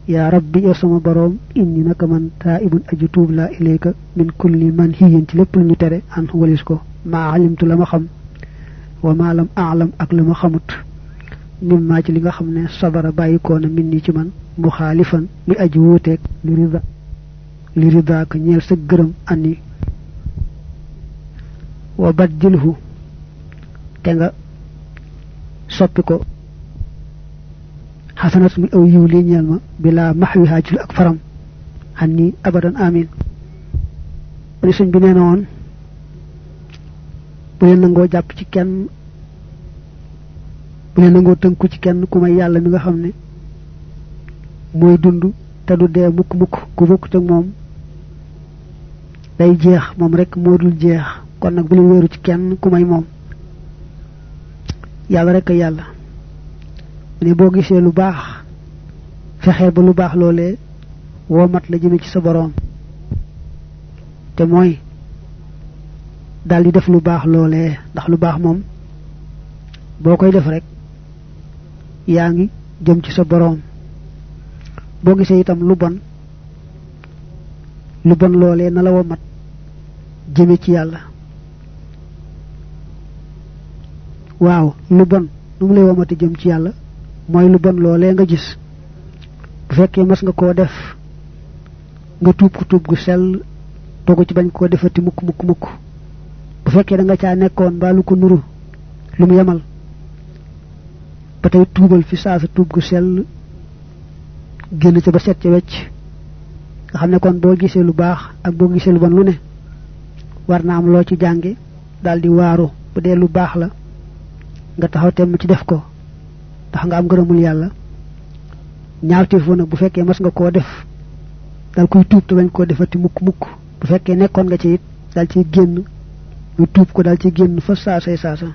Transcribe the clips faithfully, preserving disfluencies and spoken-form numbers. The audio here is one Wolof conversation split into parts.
ya rabbi ya sama borom inni naka man taibun aju tuub la ilayka min kulli man hiyin ci lepp lu ñu tere an walis ko ma alimtu lama xam wa ma lam a'lam ak lama xamut mimma ci li nga xamne sabara bayiko na minni ci man mukhalifan mi aju wotek li rida li rida ka ñeel sa gërëm anni wa badilhu te nga soppi ko hasanat mi aw yiw li ñeel ma bila mahwi hajul ak faram anni abadan amin ni suñ bi neena won bu len nango japp ci kenn bu len nango teunku ci kenn kuma yalla mi nga xamne moy dundu te du dee mukk mukk ku bokk ak mom day jeex mom rek modul jeex kon nak bu len wëru ci kenn kumay mom yalla rek yalla ni bo gisee lu baax fexé ba lu baax lolé wo mat la jëme ci sa borom té moy dal di def lu baax lolé ndax lu baax mom bokoy def rek yaangi jëm ci sa borom bo gisee itam lu bon lu bon lolé na la wo mat jëme ci yalla waaw lu bon num lay womati jëm ci yalla moy lu bon lolé nga gis bu fekkee mas nga ko def nga tuub ko tuub gu sel dogu ci bañ ko defati mukk mukk mukk bu fekkee da nga ca nekkon ba lu ko nuru lu mu yamal patay tuubal fi sa sa tuub gu sel genn ci ba set ci wecc nga xamne kon bo gisee lu baax ak bo gisee lu bon lu ne warna am lo ci jànge daldi waru bu dee lu baax la nga taxaw tem ci def ko tax nga am gërëmul yalla ñaawteefu nak bu fekkee mas nga ko def dal koy tuub te bañ ko defati mukk mukk bu fekkee nekkon nga ci it dal ci genn ñu tuub ko dal ci genn fa sa say sa sa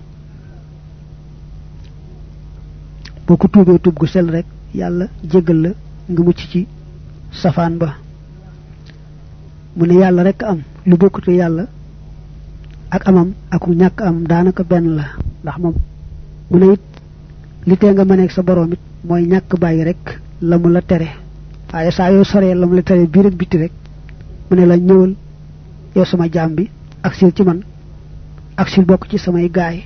boko tuubé tuub gu sel rek yalla jéggal la nga mucc ci safaan ba mu ne yalla rek am lu bokkute yalla ak amam ak ñak am daanaka ben la ndax mom mu ne it li té nga mané ak sa borom it moy ñak bayyi rek lamu la téré ay sa yo soré lamu la téré bi rek biti rek mu ne la ñëwul yow sama jambi ak sil ci man ak sil bok ci samay gaay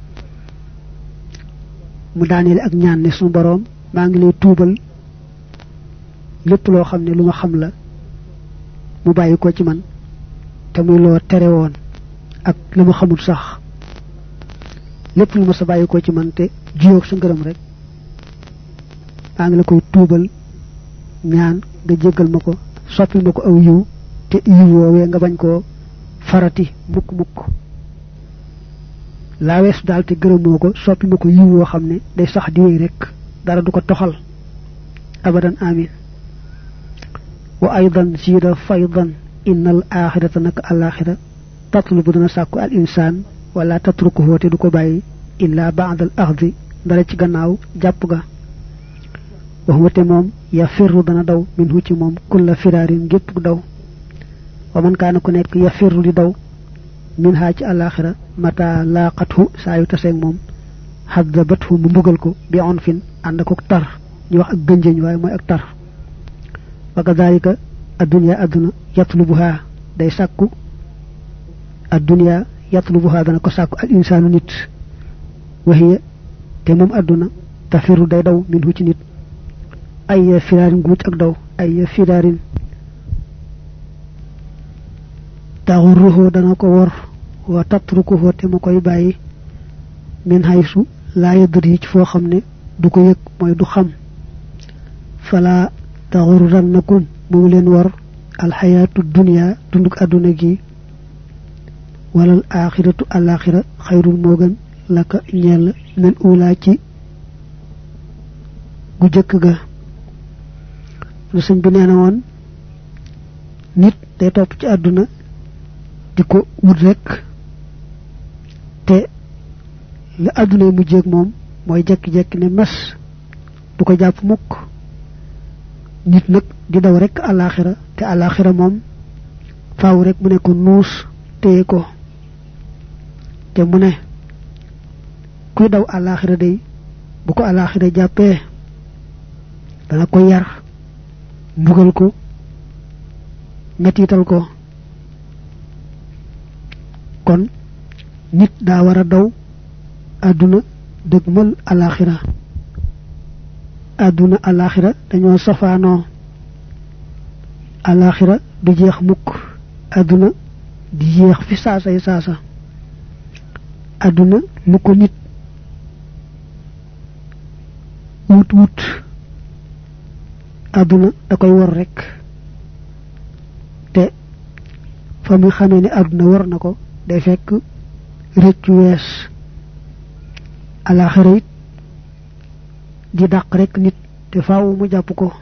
mu daanel ak ñaan ne suñu borom ma ngi lay tuubal lepp lo xamne luma xam la mu bayiko ci man te muy lo téré won ak luma xamul sax lepp lu ma sa bayiko ci man te jiyoog sa ngërëm rek ma ngi la koy tuubal ñaan nga jéggal mako soppi mako aw yiw te yiw woowee nga bañ ko farati mukk mukk la wess dal te gërëmoo ko soppi mako yiw woo xamne day sax di wéy rek dara du ko toxal abadan amin wa aydan zida faydan innal akhirata nak al akhirah tatlubu dana sakku al insan wala tatrukuhu te du ko bayyi illa ba'da al akhdhi dara ci gannaaw japp ga wa huwa te mom ya firru dana daw minhu ci mom kullu firarin gep daw wa man kana ku nek ya firru di daw min ha ci al akhirah mata laqathu sayu tassek mom hadabathu mu mbugal ko bi onfin and ko tar ñu wax ak gënjeñ way moy ak tar wa kadhalika ad-dunya aduna yatlubuha day sakku ad-dunya yatlubuha dana ko sakku al insanu nit wa hiya te mom aduna tafiru day daw minhu ci nit ay firarin gut ak daw ay firarin taghurruhu dana ko wor wa tatrukuhu te mo koy bayyi min haysu la yadri ci fo xamne du ko yek moy du xam fala taghurrannakum bu len wor al hayatu dunya dunduk aduna gi wala al akhiratu al akhirah khairul mogan laka ñel min ula ci gu jëk ga lu señ bi neena won nit day top ci aduna diko wut rek te la aduna mu jek mom moy jek jek ne mas du ko japp mukk nit nak di daw rek al akhirah te al akhirah mom faaw rek mu ne ko nuus téye ko te mu ne kuy daw al akhirah day bu ko al akhirah jappé dana ko yar mbugal ko metital ko kon nit da wara daw aduna deugmal alakhirah aduna alakhirah dañoo safano alakhirah du jeex mukk aduna di jeex fi saasa saasa aduna lu ko nit wut wut aduna da koy wor rek te famu xamé ni aduna war nako day fekk reccu wess alakhirah it di dak rek nit te faawu mu japp ko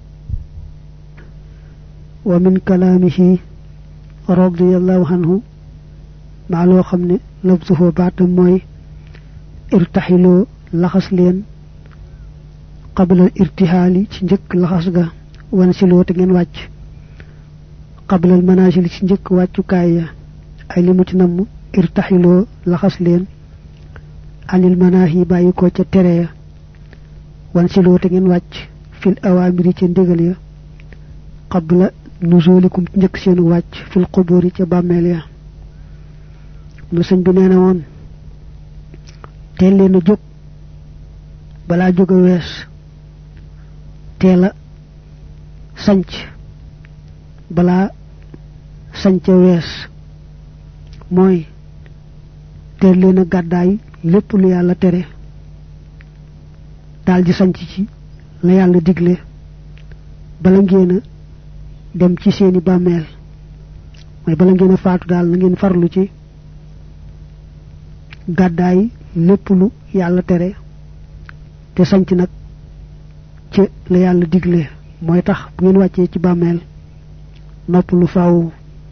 wa min kalamihi radiyallahu anhu ma lo xamne labsuhu batam moy irtahilu laxas len qabla irtihali ci ñeuk laxas ga wan ci lo te ngeen wacc qabla al manazil ci ñeuk waccu kay ay limu ci nam irtahilu laxas len anil manahi bayiko ca tere wan ci lo te ngeen wacc fil awamiri ci ndigal ya qabla nuzulikum ñeuk seen wacc fil quburi ci bammel ya lu señ bi neena won tel leen jog bala joga wess tela sanc bala sanc wess moy tel leen gadday lepp lu yalla tere dal di sanc ci la yalla diglé bala ngeena dem ci seeni bammel moy bala ngeena faatu dal na ngeen farlu ci gadday lepp lu yalla tere te sanc nak ci la yalla diglé moy tax bu ngeen wacce ci bammel nopp lu faaw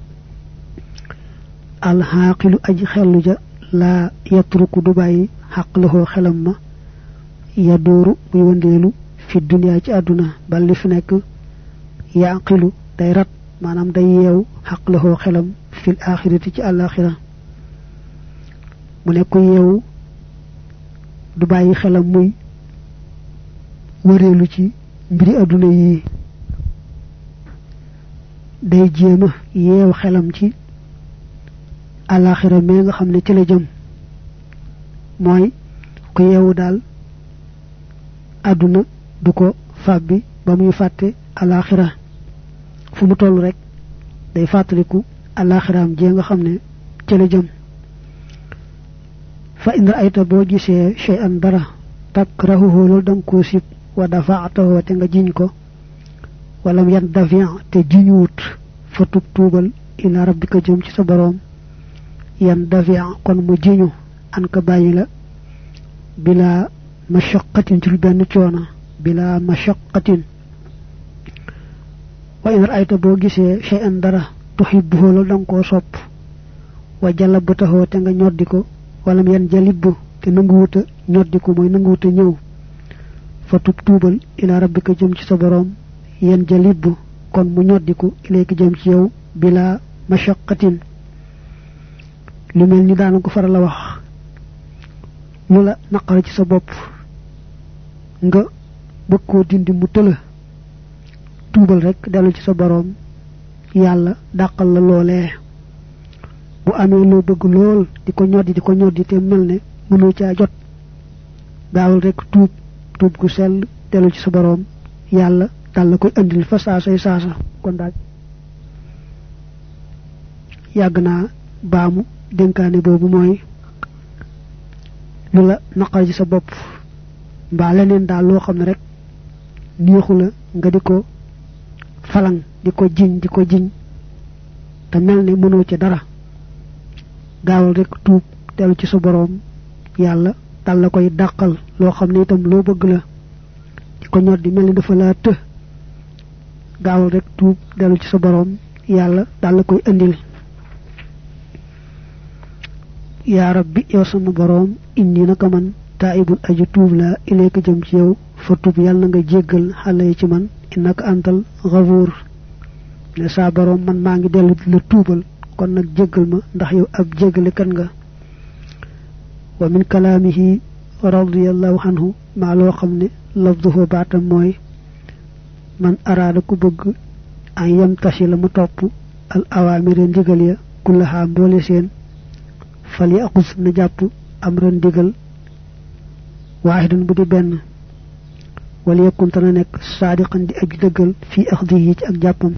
al haqilu aji xelu ja la yatruku dubai haqluhu xelam ma yaduru muy wëndelu fi dunya ci aduna bal li fi nek yaqilu day rat manam day yew haqluhu xelam fil akhirati ci al akhirah mu ne ko yew du bayyi xelam muy wërelu ci mbiri aduna yi day jema yew xelam ci al akhirah me nga xamne ci la jëm moy ko yew dal aduna du ko fabbi ba muy fatte al akhirah fu mu tollu rek day fataliku al akhirah je nga xamne ci la jëm fa in ra'ayta bo gisee shay'an dara takrahuhu lol dang ko sip wa dafa'tahu te nga jiñ ko walam yandafi' te jiñut fa tubal ila rabbika jëm ci sa borom yandafi' kon mu jiñu an ka bayila bila mashaqqatin til ben ciona bila mashaqqatin wa in ra'ayta bo gisee shay'an dara tuhibbuhu lol dang ko sop wa jalabtahu te nga ñoddiko walam yan jalibbu te nanguwuta ñoddiku moy nanguwuta ñew fa tubal ila rabbika jëm ci sa borom yan jalibbu kon mu ñoddiku ilayka jëm ci yow bila mashaqqatin lu melni daana ko faral la wax lula naqara ci sa bop nga bëkko dindi mu teula tubal rek delu ci sa borom yalla daqal la lolé bu amé lo bëgg lool diko ñoddi diko ñoddi té melne mënu ca jot gaawul rek tuub tuub gu sel delu ci sa borom yalla dal la koy andil fa sa say saasa kon dal yagna baamu denkaane bobu moy lula naqal ci sa bop ba leneen dal lo xamne rek neexula nga diko falang diko jiñ diko jiñ ta melne mënu ci dara gaawal rek tuub delu ci sa borom yalla dal la koy dakal lo xamne itam lo bëgg la diko ñoddi melni dafa la te gaawal rek tuub delu ci sa borom yalla dal la koy andil ya rabbi yow sama borom inni naka man taibul aju tuub la ilayka jëm ci yow fa tuub yalla nga jéggal xalé ci man innaka antal ghafur ne sa borom man ma ngi delu la tuubal kon nak jéggal ma ndax yow ab jéggale kan nga wa min kalamihi radiyallahu anhu ma lo xamne lafdhuhu batam moy man araada ku bëgg an yam tashi la mu topp al awaamir ndigal ya kullaha mboole seen fal yaqus na jàpp am ren ndigal waaxidan bu di benn wala yakun tana nekk saadiqan di aji dëggal fii axdihi ci ak jàppam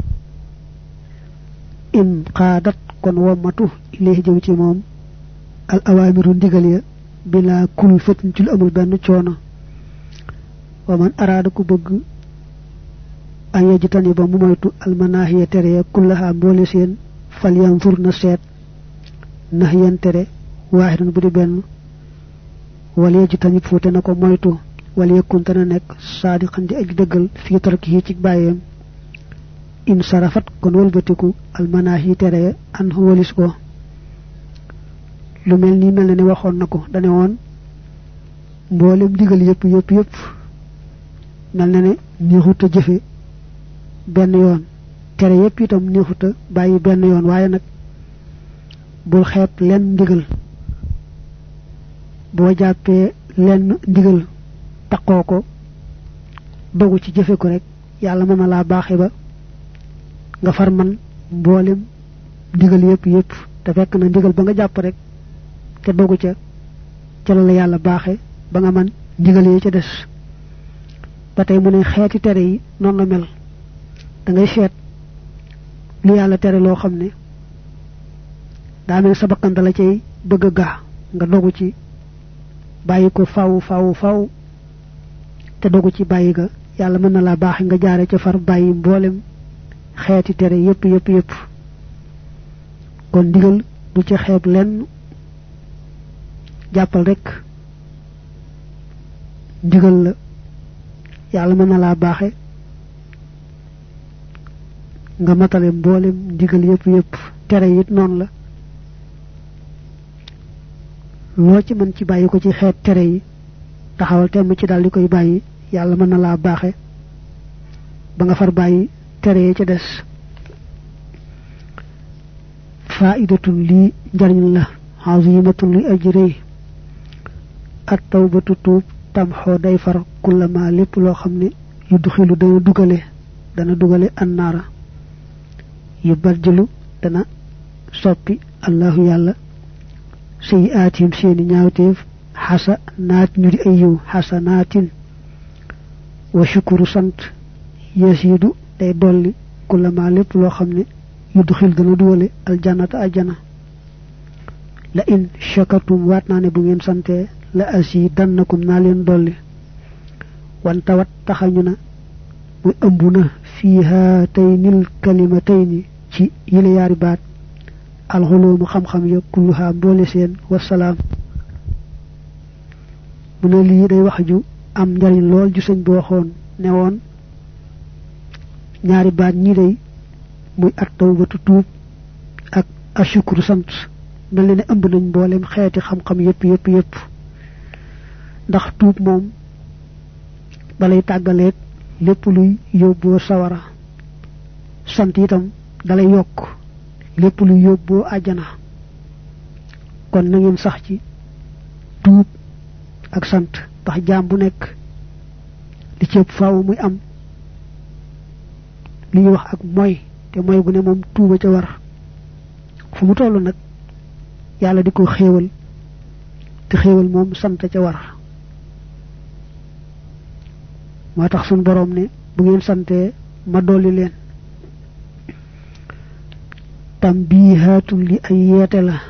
in qaadat kon womatu ilayhi jëm ci moom al awaamiru ndigal ya bila kul fatin ci lu amul benn coono wa man araada ku bëgg an yajtani ba mu moytu al manaahiya tere ya kullaha mboole seen fal yanzur na seet nahyan tere waaxidan bu di benn wala yajtani fuute na ko moytu wala yakun tana nekk saadiqan di aji dëggal fii tarkihi ci bàyyeem in sarafat kon wëlbatiku al manaahi tere an walis ko lu mel ni mel na ne waxoon na ko dane woon mboolem digal yëpp yëpp yëpp mel na ne neexut a jëfe benn yoon tere yëpp itam neexut a bàyyi benn yoon waaye nag bul xeeb lenn ndigal boo jàppee lenn ndigal taqoo ko dogu ci jëfe ko rek yàlla mën na laa baaxe ba nga far man mboolem ndigal yëpp yëpp te fekk na ndigal ba nga jàpp rek te dogu ca ca la yàlla baaxe ba nga man ndigal yi ca des ba tey mu ne xeeti tere yi noonu la mel da ngay seet lu yàlla tere loo xam ne daa mel sa bakkan la cay bëgg a gaa nga dogu ci bàyyi ko faw faw faw te dogu ci bàyyi ga yàlla mën na laa baaxe nga jaare ca far bàyyi mboolem xeeti tere yépp yépp yépp kon ndigal du ci xeeb lenn jàppal rek ndigal la yàlla mën na laa baaxe nga matale mboolem ndigal yépp yépp tere it noonu la loo ci mën ci bàyyi ko ci xeet tere yi taxawal temm ci daal di koy bàyyi yàlla mën na laa baaxe ba nga far bàyyi tere yi ca des faidatun lii njariñ la azimatun li ajri at tawbatu tuub tamxoo day far kullama lépp loo xam ne yu duxilu dana dugale dana dugale annaara yu barjëlu dana soppi allahu yàlla sayi aatim seeni ñaawteef xasa naat ñu di ay yiw xasa naatin wa shukuru sant yasiidu day dolli kullama lépp loo xam ne yu duxil dana duwale aljannata ajjana la in shakartum waat naa ne bu ngeen sante la asidannakum naa leen dolli wanta wat taxañu na muy ëmb na fii haataynil kalimatayni ci yile yaari baat alxuloomu xam-xam ya kulluha mboole seen wasalaam mu ne lii day wax ju am njariñ lool ju sëñ bi waxoon ne woon ñaari baat ñi day muy at tawbatu tuub ak ashukru sant mel ne ne ëmb nañ mboolem xeeti xam-xam yépp yépp yépp ndax tuub moom dalay tàggaleeg lépp luy yóbboo sawara sant itam dalay yokk lépp luy yóbboo àjjana kon na ngeen sax ci tuub ak sant ndax jaam bu nekk li ci ëpp faaw muy am li ñuy wax ak mooy te mooy gu ne moom tuuba ca war fu mu toll nag yàlla di ko xéewal te xéewal moom sant ca war moo tax suñ boroom ne bu ngeen santee ma dolli leen tambihatul li ay yeete la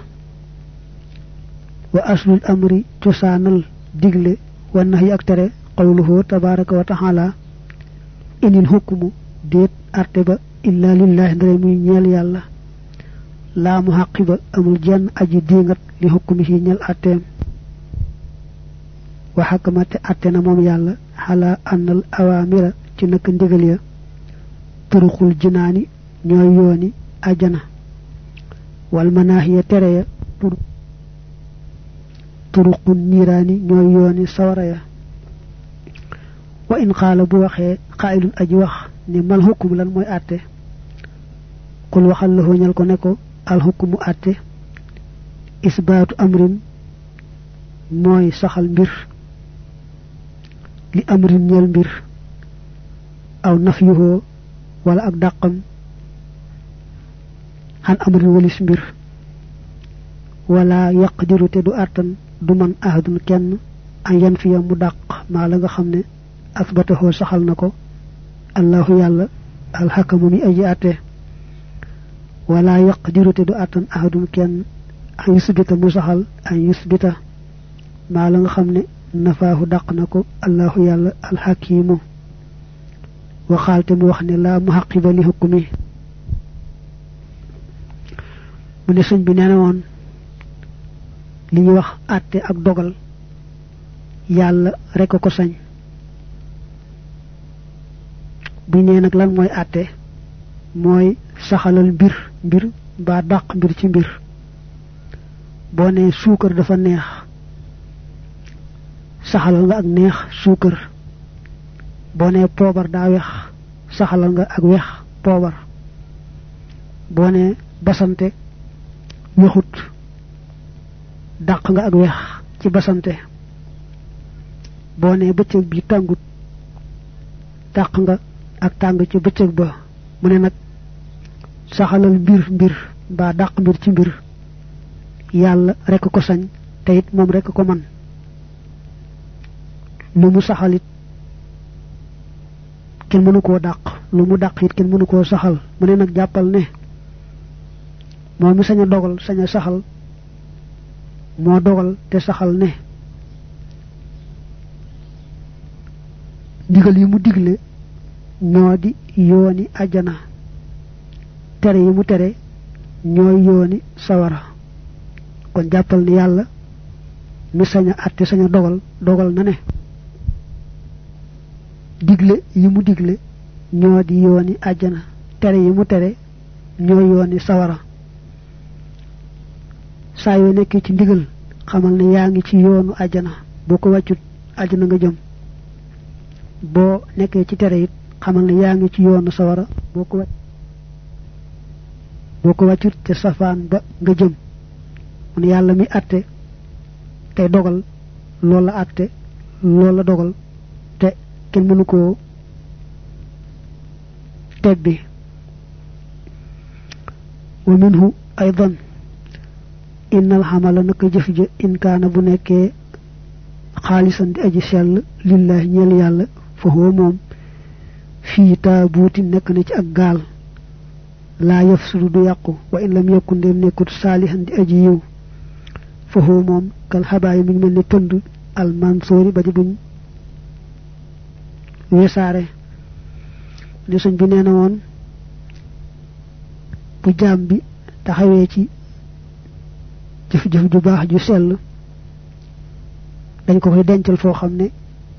wa aslul amri cosaanal digle wa nahyi ak tere qawluhu tabaraka wa taala inil hukmu déet arte ba illa lillahi ndare muy ñeel yàlla laa mu xaqiba amul jenn aji diingat li hukmi ci ñeel atteem wa xakamate atte na moom yàlla xala annal awamira ci nak ndigal ya turuxul jinaani ñooy yooni ajana wal manaahiya tere ya tur turuqun niiraani ñooy yooni sawara ya wa in qaala bu waxee qaa'ilun aji wax ne mal hukum lan mooy àtte qul waxal la ñal ko ne ko al hukumu àtte isbaatu amrin mooy saxal mbir li amrin ñeel mbir aw nafyuhu wala ak dàqam han amrin walis mbir wala yaqdiru te du àttan du man ahadun kenn an yan fiya mu dàq maa la nga xam ne asbatahu saxal na ko allahu yàlla alxakamu mi aji àtte wala yaqdiru te du àttan ahadun kenn an yusbita mu saxal an yusbita maa la nga xam ne nafaahu dàq na ko allahu yàlla alxakimu waxaal te mu wax ne laa muhaqiba li hukmi mu ne sëñ bi nee na woon li ñuy wax àtte ak dogal yàlla rek ko sañ bu nee nag lan mooy àtte mooy saxalal mbir mbir mbaa dàq mbir ci mbir boo nee suukar dafa neex saxalal nga ak neex suukar boo nee poobar daa weex saxalal nga ak weex poobar boo nee basante wexut dàq nga ak weex ci basante boo nee bëccëg bi tàngut dàq nga ak tàng ci bëccëg ba mu ne nag saxalal mbir mbir mbaa dàq mbir ci mbir yàlla rek ko sañ te it moom rek ko man lu mu saxalit kenn mënu koo dàq lu mu dàq it kenn mënu koo saxal mu ne nag jàppal ne moom mi sañ a dogal sañ a saxal moo dogal te saxal ne digal yi mu digle ñoo di yooni ajjana tere yi mu tere ñooy yooni sawara kon jàppal ni yàlla mi sañ a àtte sañ a dogal dogal na ne digle yi mu digle ñoo di yooni ajjana tere yi mu tere ñooy yooni sawara saa yoo nekkee ci ndigal xamal ne yaa ngi ci yoonu ajjana boo ko wàccut ajjana nga jëm boo nekkee ci tere it xamal ne yaa ngi ci yoonu sawara boo ko wàcc boo ko wàccut te safaan ba nga jëm mu ne yàlla mi àtte tey dogal loolu la àtte loolu la dogal te kenn mënu koo tebbi wa minhu aydan innal xamala naka jëf ja in kaana bu nekkee xaalisan di aji sell lillahi ñeel yàlla fa huwa moom fii taabuuti nekk na ci ak gaal laa yafsudu du yàqu wa in lam yakun ndem nekkut saalihan di aji yiw fa huwa moom kal xabaay mi ngi mel ni pënd al mansoori ba di buñ wesaare li sëñ bi nee na woon bu jaam bi taxawee ci jëf-jëf ju baax ju sell dañ ko koy dencal foo xam ne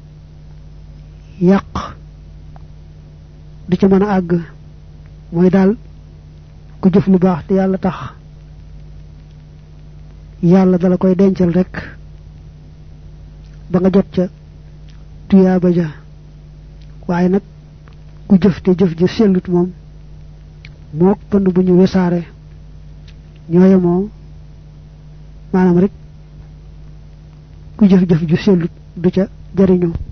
yàq du ci mën a àgg mooy daal ku jëf lu baax te yàlla tax yàlla dala koy dencal rek ba nga jot ca tuyaaba ja waaye nag ku jëf te jëf ja sellut moom mook pënd bu ñu wesaare ñooye moo maanaam rek ku jëf-jëf ju sellut du ca jariñoo